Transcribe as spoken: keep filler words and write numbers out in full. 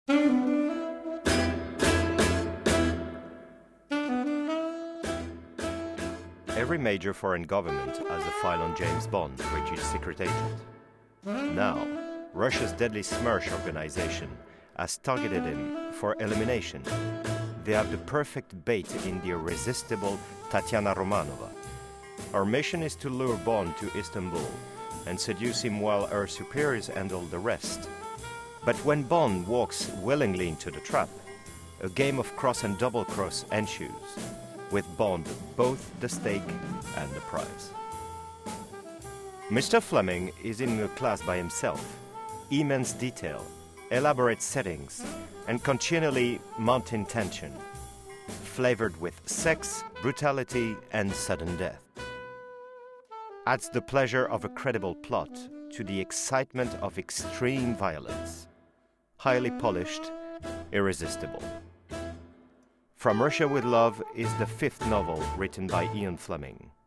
Every major foreign government has a file on James Bond for each secret agent. Now, Russia's deadly Smersh organization has targeted him for elimination. They have the perfect bait in the irresistible Tatiana Romanova. Our mission is to lure Bond to Istanbul and seduce him while our superiors handle the rest. But when Bond walks willingly into the trap, a game of cross and double cross ensues, with Bond both the stake and the prize. Mister Fleming is in a class by himself. Immense detail, elaborate settings, and continually mounting tension, flavored with sex, brutality, and sudden death. Adds the pleasure of a credible plot to the excitement of extreme violence. Highly polished, irresistible. From Russia with Love is the fifth novel written by Ian Fleming.